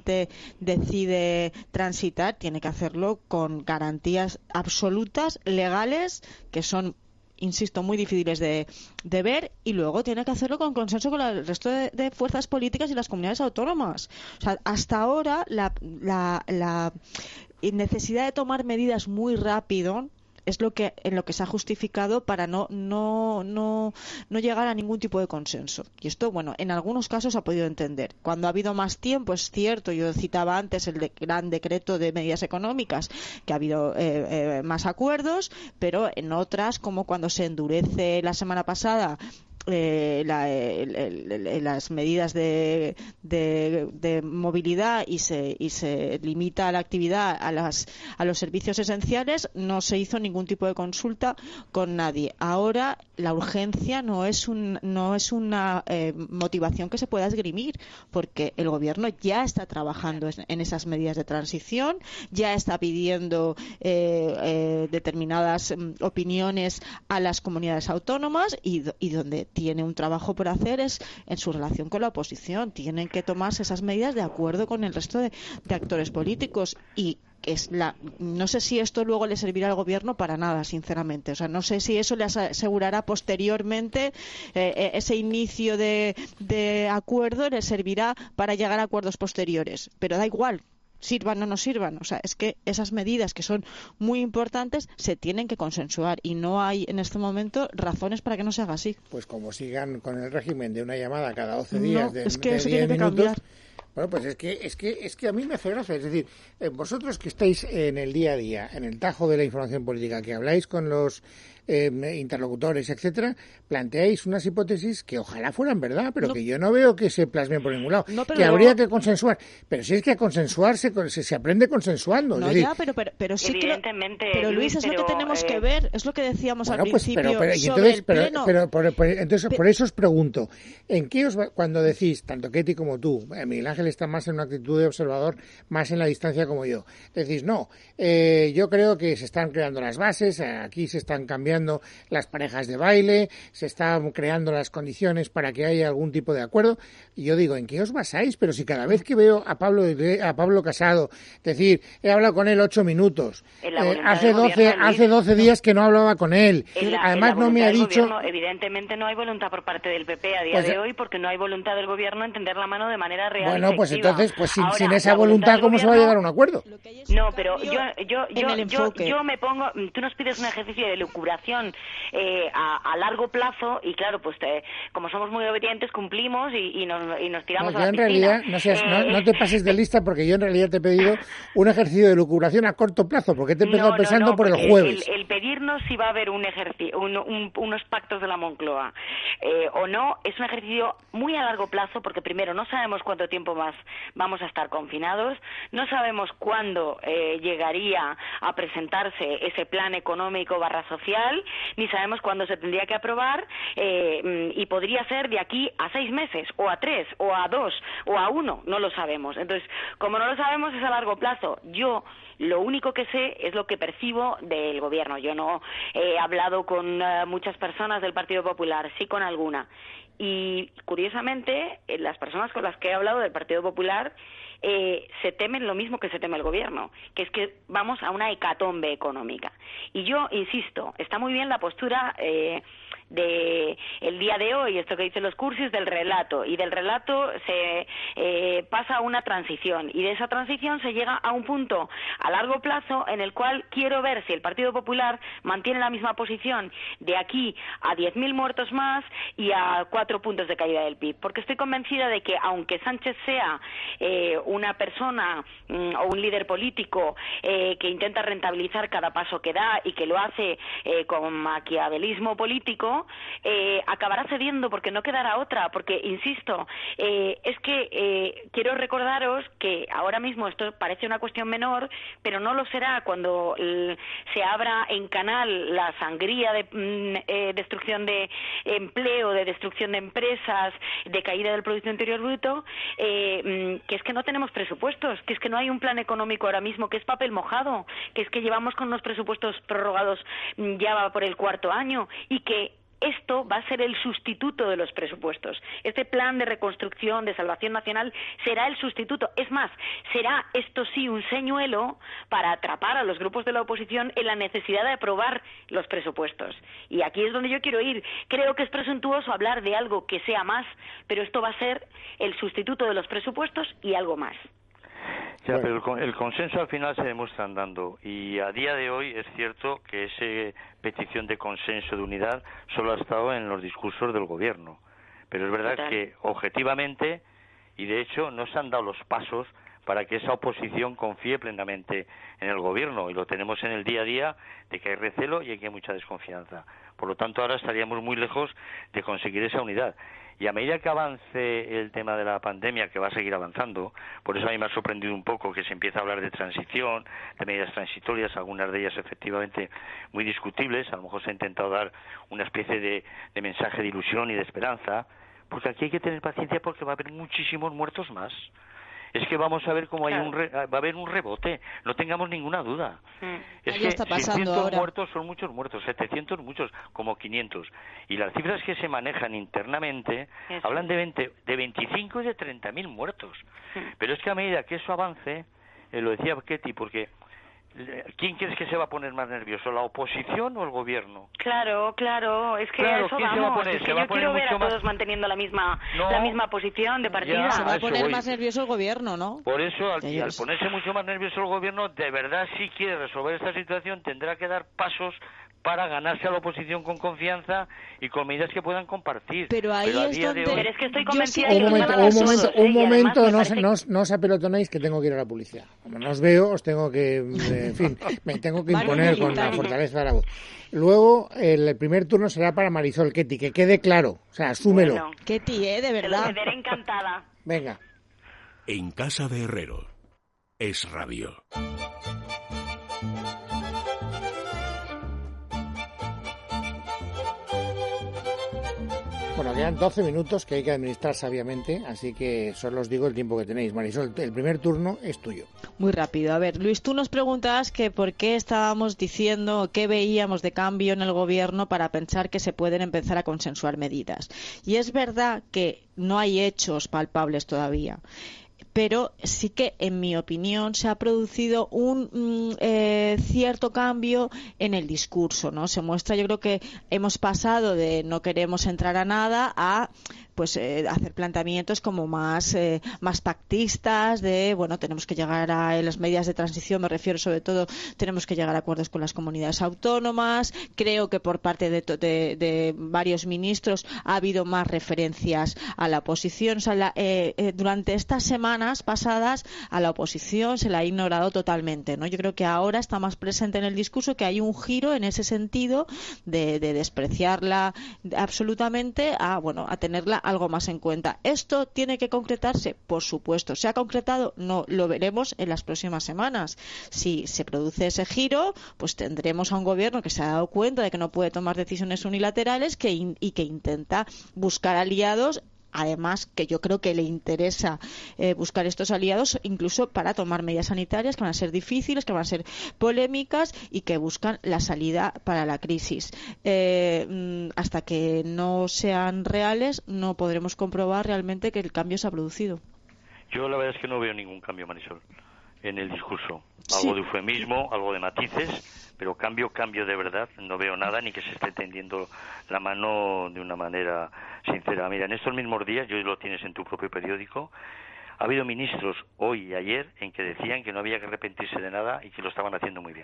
decide transitar, tiene que hacerlo con garantías absolutas, legales, que son, insisto, muy difíciles de, de ver, y luego tiene que hacerlo con consenso con el resto de, de fuerzas políticas y las comunidades autónomas. O sea, hasta ahora la, la, la necesidad de tomar medidas muy rápido es lo que en lo que se ha justificado para no no no no llegar a ningún tipo de consenso. Y esto, bueno, en algunos casos se ha podido entender. Cuando ha habido más tiempo, es cierto, yo citaba antes el de, gran decreto de medidas económicas, que ha habido eh, eh, más acuerdos, pero en otras, como cuando se endurece la semana pasada Eh, la, el, el, el, las medidas de, de, de movilidad y se, y se limita la actividad a, las, a los servicios esenciales, no se hizo ningún tipo de consulta con nadie. Ahora la urgencia no es, un, no es una eh, motivación que se pueda esgrimir, porque el Gobierno ya está trabajando en esas medidas de transición, ya está pidiendo eh, eh, determinadas um, opiniones a las comunidades autónomas y, y donde tiene un trabajo por hacer es en su relación con la oposición. Tienen que tomarse esas medidas de acuerdo con el resto de, de actores políticos y es la no sé si esto luego le servirá al Gobierno para nada, sinceramente. O sea, no sé si eso le asegurará posteriormente eh, ese inicio de, de acuerdo le servirá para llegar a acuerdos posteriores, pero da igual, sirvan o no sirvan. O sea, es que esas medidas que son muy importantes se tienen que consensuar y no hay en este momento razones para que no se haga así. Pues como sigan con el régimen de una llamada cada doce días no, de, es que de eso diez tiene que minutos. cambiar. Bueno, pues es que es que es que a mí me hace gracia, es decir, eh, vosotros que estáis en el día a día, en el tajo de la información política, que habláis con los eh, interlocutores, etcétera, planteáis unas hipótesis que ojalá fueran verdad, pero no, que yo no veo que se plasmen por ningún lado, no, que luego habría que consensuar, pero si es que a consensuar se, se, se aprende consensuando. No, es decir, ya, pero, pero, pero sí evidentemente, que lo, pero Luis, es pero, lo que tenemos eh, que ver, es lo que decíamos bueno, al pues, principio pero, pero, sobre entonces, el pero, pleno. Pero, pero, pero, entonces, pero, por eso os pregunto, ¿en qué os va, cuando decís, tanto Ketty como tú, eh, Miguel Ángel está más en una actitud de observador, más en la distancia como yo, decís, no, eh, yo creo que se están creando las bases, aquí se están cambiando las parejas de baile, se están creando las condiciones para que haya algún tipo de acuerdo, y yo digo, ¿en qué os basáis? Pero si cada vez que veo a Pablo a Pablo Casado decir, he hablado con él ocho minutos, eh, hace doce hace doce días que no hablaba con él, la, además no me ha dicho... Gobierno, evidentemente no hay voluntad por parte del P P a día pues, de hoy, porque no hay voluntad del Gobierno en tender la mano de manera real. Bueno, pues entonces, pues sin, Ahora, sin esa voluntad, ¿cómo se va a llegar a un acuerdo? No, pero yo yo yo, yo, yo me pongo, tú nos pides un ejercicio de lucubración eh, a, a largo plazo y claro, pues te, como somos muy obedientes cumplimos y, y, nos, y nos tiramos no, a la en piscina. Realidad, no, seas, eh... no, no te pases de lista porque yo en realidad te he pedido un ejercicio de lucubración a corto plazo porque te he empezado no, pensando no, no, por el jueves. El, el pedirnos si va a haber un ejercicio, un, un, unos pactos de la Moncloa eh, o no es un ejercicio muy a largo plazo porque primero no sabemos cuánto tiempo más vamos a estar confinados, no sabemos cuándo eh, llegaría a presentarse ese plan económico barra social, ni sabemos cuándo se tendría que aprobar eh, y podría ser de aquí a seis meses, o a tres, o a dos, o a uno, no lo sabemos. Entonces, como no lo sabemos es a largo plazo. Yo lo único que sé es lo que percibo del Gobierno. Yo no he hablado con uh, muchas personas del Partido Popular, sí con alguna. Y, curiosamente, las personas con las que he hablado del Partido Popular eh, se temen lo mismo que se teme el gobierno, que es que vamos a una hecatombe económica. Y yo insisto, está muy bien la postura eh, de el día de hoy, esto que dicen los cursos, del relato, y del relato se eh, pasa a una transición, y de esa transición se llega a un punto a largo plazo en el cual quiero ver si el Partido Popular mantiene la misma posición de aquí a diez mil muertos más y a cuatro puntos de caída del P I B, porque estoy convencida de que aunque Sánchez sea eh, una persona mm, o un líder político eh, que intenta rentabilizar cada paso que da y que lo hace eh, con maquiavelismo político, Eh, acabará cediendo porque no quedará otra, porque insisto, eh, es que eh, quiero recordaros que ahora mismo esto parece una cuestión menor, pero no lo será cuando l, se abra en canal la sangría de mm, eh, destrucción de empleo, de destrucción de empresas, de caída del Producto Interior Bruto, eh, mm, que es que no tenemos presupuestos, que es que no hay un plan económico ahora mismo, que es papel mojado, que es que llevamos con unos presupuestos prorrogados mm, ya va por el cuarto año, y que esto va a ser el sustituto de los presupuestos. Este plan de reconstrucción, de salvación nacional, será el sustituto. Es más, será esto sí un señuelo para atrapar a los grupos de la oposición en la necesidad de aprobar los presupuestos. Y aquí es donde yo quiero ir. Creo que es presuntuoso hablar de algo que sea más, pero esto va a ser el sustituto de los presupuestos y algo más. Ya, bueno. Pero el, el consenso al final se demuestra andando, y a día de hoy es cierto que esa petición de consenso, de unidad, solo ha estado en los discursos del gobierno. Pero es verdad Total. que objetivamente, y de hecho no se han dado los pasos para que esa oposición confíe plenamente en el gobierno, y lo tenemos en el día a día de que hay recelo y de que hay mucha desconfianza. Por lo tanto, ahora estaríamos muy lejos de conseguir esa unidad. Y a medida que avance el tema de la pandemia, que va a seguir avanzando, por eso a mí me ha sorprendido un poco que se empieza a hablar de transición, de medidas transitorias, algunas de ellas efectivamente muy discutibles. A lo mejor se ha intentado dar una especie de, de mensaje de ilusión y de esperanza, porque aquí hay que tener paciencia porque va a haber muchísimos muertos más. Es que vamos a ver cómo hay claro. un re, va a haber un rebote, no tengamos ninguna duda. Mm. Es Ahí que está pasando seiscientos ahora. muertos son muchos muertos, setecientos muchos, como quinientos. Y las cifras que se manejan internamente eso. hablan de, veinte, de veinticinco y de treinta mil muertos. Mm. Pero es que a medida que eso avance, eh, lo decía Ketty, porque ¿quién crees que se va a poner más nervioso, la oposición o el gobierno? Claro, claro, es que claro, eso ¿quién vamos, se va a poner? es que ¿Se va yo a poner quiero ver a todos más... manteniendo la misma no, la misma posición de partida. Ya, se va a poner voy. más nervioso el gobierno, ¿no? Por eso, al, Ellos... al ponerse mucho más nervioso el gobierno, de verdad, si quiere resolver esta situación, tendrá que dar pasos para ganarse a la oposición con confianza y con medidas que puedan compartir. Pero ahí Pero es donde... Hoy... Pero es que estoy convencida sí... de que un momento, no un momento, todos, un ¿eh? momento, no, parece... no, no os apelotonéis que tengo que ir a la policía. Como no os veo, os tengo que, en fin, me tengo que imponer con la fortaleza de la voz. Luego, el primer turno será para Marisol Ketty, que quede claro, o sea, asúmelo. Bueno, Ketty, ¿eh? De verdad. Te lo veré encantada. Venga. En casa de Herrero, Es Radio. Bueno, quedan doce minutos que hay que administrar sabiamente, así que solo os digo el tiempo que tenéis. Marisol, el primer turno es tuyo. Muy rápido. A ver, Luis, tú nos preguntas que por qué estábamos diciendo, qué veíamos de cambio en el gobierno para pensar que se pueden empezar a consensuar medidas. Y es verdad que no hay hechos palpables todavía, pero sí que, en mi opinión, se ha producido un eh, cierto cambio en el discurso, ¿no? Se muestra, yo creo que hemos pasado de no queremos entrar a nada a pues eh, hacer planteamientos como más eh, más pactistas de, bueno, tenemos que llegar a en las medidas de transición, me refiero sobre todo, tenemos que llegar a acuerdos con las comunidades autónomas. Creo que por parte de, de, de varios ministros ha habido más referencias a la oposición. O sea, la, eh, eh, durante estas semanas pasadas a la oposición se la ha ignorado totalmente, ¿no? Yo creo que ahora está más presente en el discurso, que hay un giro en ese sentido de, de despreciarla absolutamente a, bueno, a tenerla algo más en cuenta. ¿Esto tiene que concretarse? Por supuesto. ¿Se ha concretado? No, lo veremos en las próximas semanas. Si se produce ese giro, pues tendremos a un gobierno que se ha dado cuenta de que no puede tomar decisiones unilaterales que in, y que intenta buscar aliados. Además, que yo creo que le interesa eh, buscar estos aliados incluso para tomar medidas sanitarias que van a ser difíciles, que van a ser polémicas y que buscan la salida para la crisis. Eh, hasta que no sean reales, no podremos comprobar realmente que el cambio se ha producido. Yo la verdad es que no veo ningún cambio, Marisol, en el discurso. Sí. Algo de eufemismo, algo de matices, pero cambio, cambio de verdad, no veo nada, ni que se esté tendiendo la mano de una manera sincera. Mira, en estos mismos días, yo lo tienes en tu propio periódico, ha habido ministros hoy y ayer en que decían que no había que arrepentirse de nada y que lo estaban haciendo muy bien.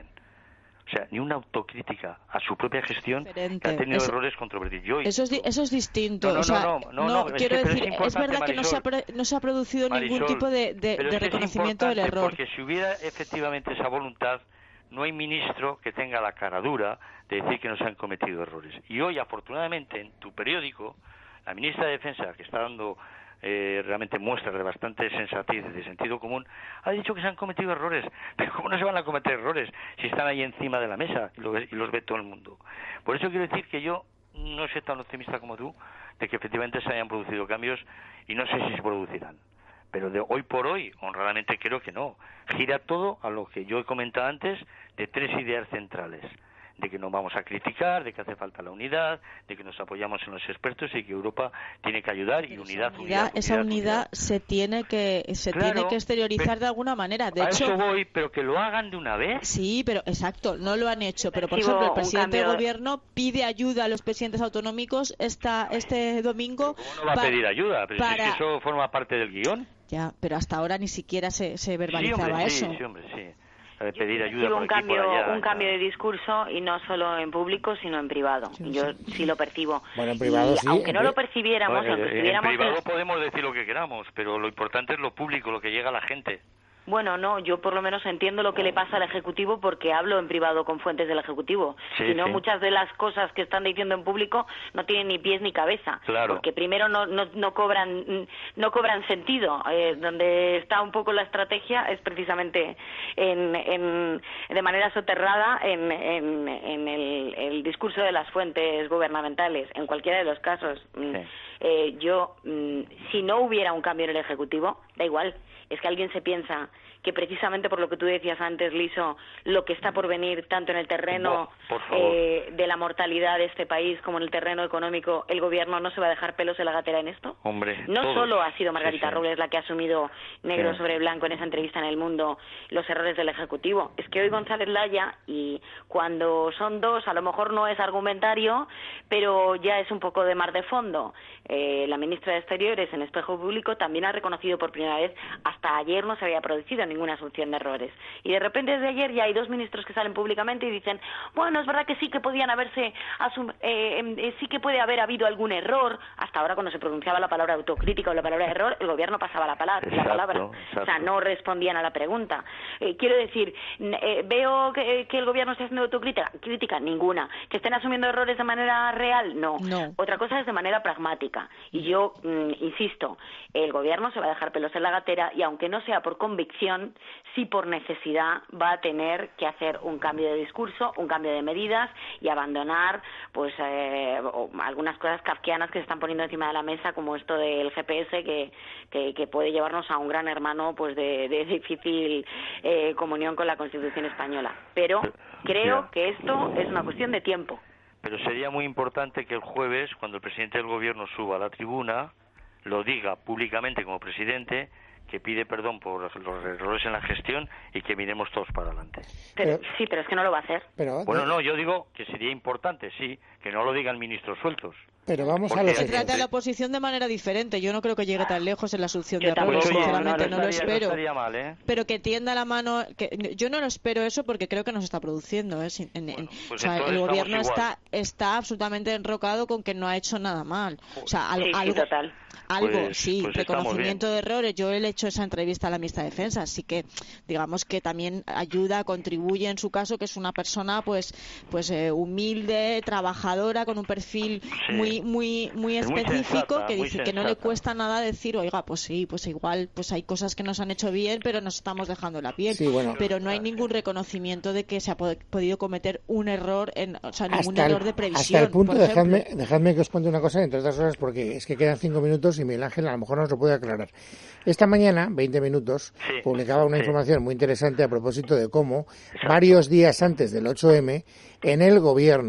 O sea, ni una autocrítica a su propia gestión, Diferente. que ha tenido Eso, errores controvertidos. Yo, eso, es, di- eso es distinto. No, no, o sea, no, no, no, no, quiero es que, decir, es, es verdad que no se, ha, Marisol, pro- no se ha producido Marisol, ningún tipo de, de, pero de es que es reconocimiento del importante, error. Porque si hubiera efectivamente esa voluntad, no hay ministro que tenga la cara dura de decir que no se han cometido errores. Y hoy, afortunadamente, en tu periódico, la ministra de Defensa, que está dando eh, realmente muestras de bastante sensatez y de sentido común, ha dicho que se han cometido errores. Pero ¿cómo no se van a cometer errores si están ahí encima de la mesa y, lo, y los ve todo el mundo? Por eso quiero decir que yo no soy tan optimista como tú de que efectivamente se hayan producido cambios y no sé si se producirán. Pero de hoy por hoy, honradamente creo que no. Gira todo a lo que yo he comentado antes de tres ideas centrales. De que no vamos a criticar, de que hace falta la unidad, de que nos apoyamos en los expertos y que Europa tiene que ayudar y Pero unidad, esa unidad, unidad, esa unidad, unidad unidad. se tiene que se Claro, tiene que exteriorizar pero de alguna manera. De a hecho, eso voy, pero que lo hagan de una vez. sí, pero exacto, no lo han hecho. Pero por Percibo ejemplo, el un presidente del cambio- gobierno pide ayuda a los presidentes autonómicos esta este domingo. ¿Cómo no va a pa- pedir ayuda? Pero si para- es que eso forma parte del guión. Ya, pero hasta ahora ni siquiera se, se Sí, verbalizaba hombre, eso. sí, sí, hombre, sí. Eh, pedir Yo ayuda percibo por un aquí, cambio, por allá. un cambio ya. de discurso y no solo en público sino en privado. Sí, Yo sí. sí lo percibo. Bueno, en privado Y sí, aunque en no pri- lo percibiéramos, Bueno, aunque en estuviéramos privado en- podemos decir lo que queramos, pero lo importante es lo público, lo que llega a la gente. Bueno, no, yo por lo menos entiendo lo que le pasa al Ejecutivo porque hablo en privado con fuentes del Ejecutivo. Sí, Si no, sí. muchas de las cosas que están diciendo en público no tienen ni pies ni cabeza. Claro. Porque primero no, no, no cobran no cobran sentido. Eh, donde está un poco la estrategia es precisamente en, en, de manera soterrada en, en, en el, el discurso de las fuentes gubernamentales. En cualquiera de los casos, mm, Sí. eh, yo, mm, si no hubiera un cambio en el Ejecutivo, da igual. Es que alguien se piensa que precisamente por lo que tú decías antes, Liso, lo que está por venir tanto en el terreno No, por favor. eh, de la mortalidad de este país como en el terreno económico, el gobierno no se va a dejar pelos en la gatera en esto. Hombre, No todos. solo ha sido Margarita Sí, sí. Robles la que ha asumido negro Sí. sobre blanco en esa entrevista en El Mundo los errores del Ejecutivo. Es que hoy González Laya, y cuando son dos, a lo mejor no es argumentario, pero ya es un poco de mar de fondo. Eh, la ministra de Exteriores en Espejo Público también ha reconocido por primera vez, hasta ayer no se había producido ninguna asunción de errores. Y de repente desde ayer ya hay dos ministros que salen públicamente y dicen, bueno, es verdad que sí que podían haberse, asum eh, eh, sí que puede haber habido algún error. Hasta ahora cuando se pronunciaba la palabra autocrítica o la palabra error, el gobierno pasaba la palabra. Exacto, la palabra. exacto. O sea, no respondían a la pregunta. Eh, quiero decir, eh, veo que, que el gobierno está haciendo autocrítica, crítica, ninguna. Que estén asumiendo errores de manera real, no. No. Otra cosa es de manera pragmática. Y yo mm, insisto, el gobierno se va a dejar pelos en la gatera y aunque no sea por convicción, sí por necesidad va a tener que hacer un cambio de discurso, un cambio de medidas y abandonar pues eh, o algunas cosas kafkianas que se están poniendo encima de la mesa, como esto del G P S que, que, que puede llevarnos a un gran hermano pues de, de difícil eh, comunión con la Constitución española. Pero creo Ya. que esto es una cuestión de tiempo. Pero sería muy importante que el jueves, cuando el presidente del gobierno suba a la tribuna, lo diga públicamente como presidente, que pide perdón por los errores en la gestión y que miremos todos para adelante. Pero, Pero- sí, pero es que no lo va a hacer. Pero, Bueno, no, yo digo que sería importante, sí, que no lo digan ministros sueltos. pero vamos a Porque- lo Se Sí, trata de siguiente. la oposición de manera diferente. Yo no creo que llegue tan lejos en la asunción Yo de errores, tampoco, Pues, oye, sinceramente, no, lo estaría, espero. No estaría mal, ¿eh? Pero que tienda la mano, que yo no lo espero eso porque creo que no se está produciendo. ¿eh? Sin- en- en- Bueno, pues o sea, entonces el gobierno estamos igual. está está absolutamente enrocado con que no ha hecho nada mal. O sea, al- Sí, sí, algo, total. algo Pues- sí, pues estamos reconocimiento de errores. Yo he hecho esa entrevista a la ministra de Defensa, así que digamos que también ayuda, contribuye en su caso, que es una persona pues pues eh, humilde, trabajadora, con un perfil Sí. muy muy muy Es muy específico, sensata, que muy dice que no le sensata. cuesta nada decir, oiga, pues sí, pues igual pues hay cosas que nos han hecho bien, pero nos estamos dejando la piel. Sí, bueno. Pero no hay ningún reconocimiento de que se ha pod- podido cometer un error, en, o sea, ningún Hasta el, error de previsión. hasta el punto, por ejemplo. dejadme, dejadme que os cuente una cosa, entre otras cosas, porque es que quedan cinco minutos y Miguel Ángel a lo mejor nos lo puede aclarar. Esta mañana, veinte minutos, Sí, publicaba una sí. información muy interesante a propósito de cómo, varios días antes del ocho eme, en el gobierno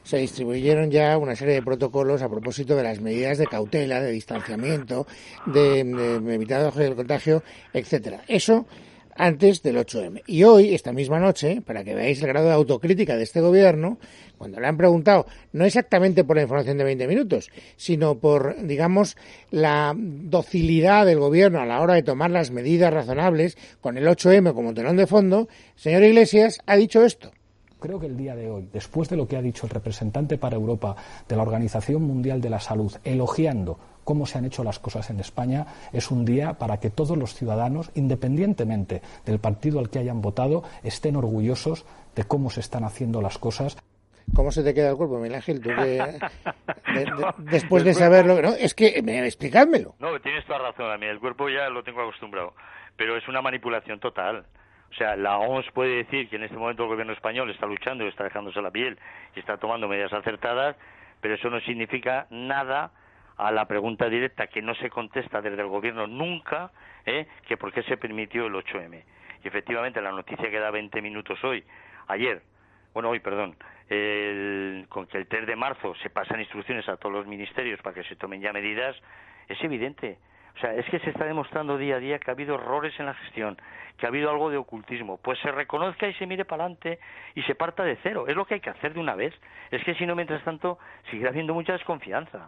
se distribuyeron ya una serie de protocolos a propósito de las medidas de cautela, de distanciamiento, de, de, de evitar el contagio, etcétera. Eso antes del ocho eme. Y hoy, esta misma noche, para que veáis el grado de autocrítica de este gobierno, cuando le han preguntado, no exactamente por la información de veinte minutos, sino por, digamos, la docilidad del gobierno a la hora de tomar las medidas razonables, con el ocho eme como telón de fondo, el señor Iglesias ha dicho esto. Creo que el día de hoy, después de lo que ha dicho el representante para Europa de la Organización Mundial de la Salud, elogiando cómo se han hecho las cosas en España, es un día para que todos los ciudadanos, independientemente del partido al que hayan votado, estén orgullosos de cómo se están haciendo las cosas. ¿Cómo se te queda el cuerpo, Miguel Ángel? ¿Tú que, de, de, después de saberlo, no, es que, explicádmelo. No, tienes toda razón, a mí el cuerpo ya lo tengo acostumbrado, pero es una manipulación total. O sea, la O M S puede decir que en este momento el gobierno español está luchando, está dejándose la piel y está tomando medidas acertadas, pero eso no significa nada a la pregunta directa que no se contesta desde el gobierno nunca, ¿eh? que por qué se permitió el ocho eme. Y efectivamente la noticia que da veinte minutos hoy, ayer, bueno hoy, perdón, el, con que el tres de marzo se pasan instrucciones a todos los ministerios para que se tomen ya medidas, es evidente. O sea, es que se está demostrando día a día que ha habido errores en la gestión, que ha habido algo de ocultismo. Pues se reconozca y se mire para adelante y se parta de cero. Es lo que hay que hacer de una vez. Es que si no, mientras tanto, sigue habiendo mucha desconfianza.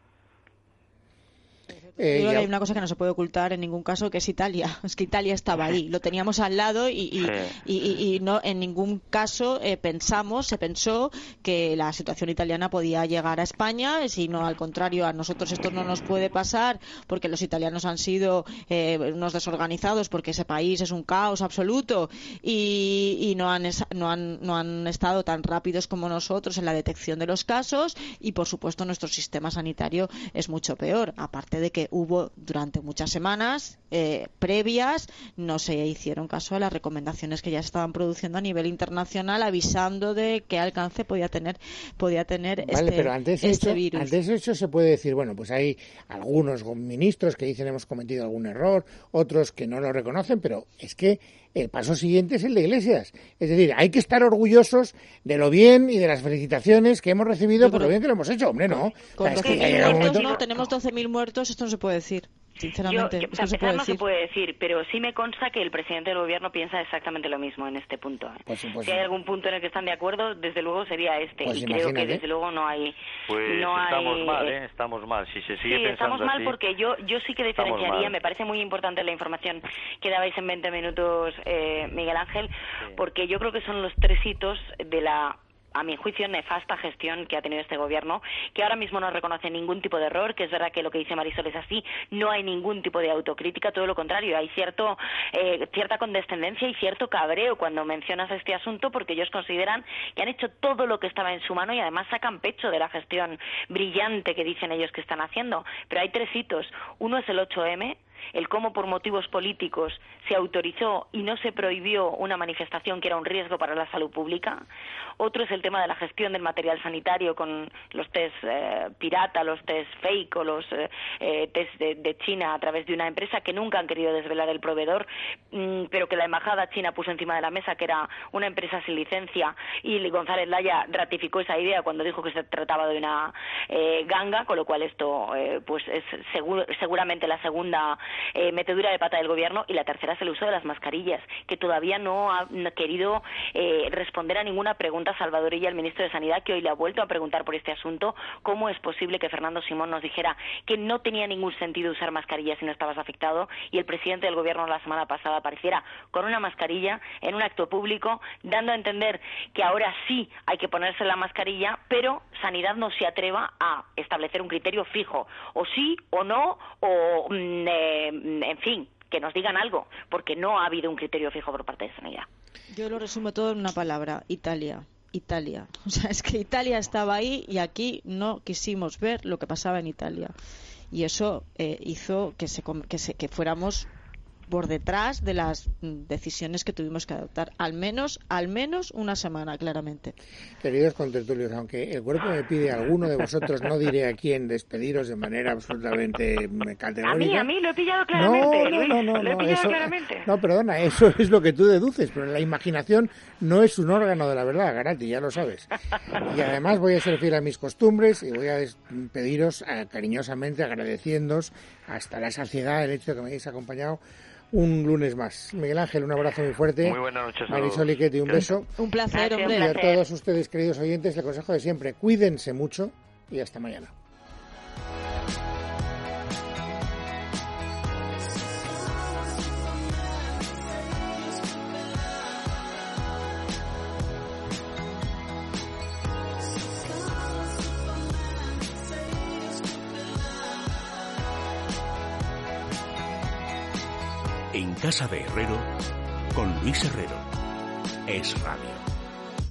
Eh, Yo creo que hay una cosa que no se puede ocultar en ningún caso, que es Italia. Es que Italia estaba ahí, lo teníamos al lado y, y, sí. y, y, y no en ningún caso eh, pensamos, se pensó que la situación italiana podía llegar a España, sino al contrario, a nosotros esto no nos puede pasar porque los italianos han sido eh, unos desorganizados, porque ese país es un caos absoluto y, y no, han, no, han, no han estado tan rápidos como nosotros en la detección de los casos y, por supuesto, nuestro sistema sanitario es mucho peor, aparte de que hubo durante muchas semanas eh, previas, no se hicieron caso a las recomendaciones que ya se estaban produciendo a nivel internacional, avisando de qué alcance podía tener podía tener vale, este, pero antes este hecho, virus. Antes de eso se puede decir, bueno, pues hay algunos ministros que dicen hemos cometido algún error, otros que no lo reconocen, pero es que el paso siguiente es el de Iglesias. Es decir, hay que estar orgullosos de lo bien y de las felicitaciones que hemos recibido por lo bien que lo hemos hecho. Hombre, no. Con o sea, doce mil es que muertos, momento... no, tenemos doce mil muertos, esto no se puede decir. Sinceramente, Yo, yo, para empezar, no se puede decir, pero sí me consta que el presidente del gobierno piensa exactamente lo mismo en este punto. ¿eh? Pues, pues, si hay algún punto en el que están de acuerdo, desde luego sería este. Pues y creo que desde luego no hay. Pues no estamos hay, mal, ¿eh? Estamos mal. Si se sigue sí, pensando estamos mal así, porque yo yo sí que diferenciaría. Me parece muy importante la información que dabais en veinte minutos, eh, Miguel Ángel, sí. porque yo creo que son los tres hitos de la, a mi juicio, nefasta gestión que ha tenido este gobierno, que ahora mismo no reconoce ningún tipo de error, que es verdad que lo que dice Marisol es así, no hay ningún tipo de autocrítica, todo lo contrario, hay cierto eh, cierta condescendencia y cierto cabreo cuando mencionas este asunto, porque ellos consideran que han hecho todo lo que estaba en su mano y además sacan pecho de la gestión brillante que dicen ellos que están haciendo. Pero hay tres hitos. Uno es el ocho eme, el cómo por motivos políticos se autorizó y no se prohibió una manifestación que era un riesgo para la salud pública. Otro es el tema de la gestión del material sanitario con los test eh, pirata, los test fake o los eh, test de, de China a través de una empresa que nunca han querido desvelar el proveedor, mmm, pero que la embajada china puso encima de la mesa que era una empresa sin licencia, y González Laya ratificó esa idea cuando dijo que se trataba de una eh, ganga, con lo cual esto eh, pues es seguro, seguramente la segunda Eh, metedura de pata del gobierno. Y la tercera es el uso de las mascarillas, que todavía no ha no querido eh, responder a ninguna pregunta Salvadorilla, el ministro de Sanidad, que hoy le ha vuelto a preguntar por este asunto. ¿Cómo es posible que Fernando Simón nos dijera que no tenía ningún sentido usar mascarillas si no estabas afectado, y el presidente del gobierno la semana pasada apareciera con una mascarilla en un acto público, dando a entender que ahora sí hay que ponerse la mascarilla, pero Sanidad no se atreva a establecer un criterio fijo, o sí o no, o mm, eh, en fin, que nos digan algo, porque no ha habido un criterio fijo por parte de Sanidad. Yo lo resumo todo en una palabra: Italia. Italia. O sea, es que Italia estaba ahí y aquí no quisimos ver lo que pasaba en Italia. Y eso eh, hizo que, se, que, se, que fuéramos por detrás de las decisiones que tuvimos que adoptar, al menos, al menos una semana, claramente. Queridos contertulios, aunque el cuerpo me pide a alguno de vosotros, no diré a quién, despediros de manera absolutamente categórica. A mí, a mí, lo he pillado claramente, no, no, Luis, no, no, lo he no, pillado eso, claramente. No, perdona, eso es lo que tú deduces, pero la imaginación no es un órgano de la verdad, Garati, ya lo sabes. Y además voy a ser fiel a mis costumbres y voy a pediros eh, cariñosamente, agradeciéndoos hasta la saciedad el hecho de que me hayáis acompañado un lunes más. Miguel Ángel, un abrazo muy fuerte. Muy buenas noches. Marisol Iquete, un beso. Un placer, Gracias, hombre. Y a todos ustedes, queridos oyentes, el consejo de siempre, cuídense mucho y hasta mañana. En Casa de Herrero, con Luis Herrero. Es Radio.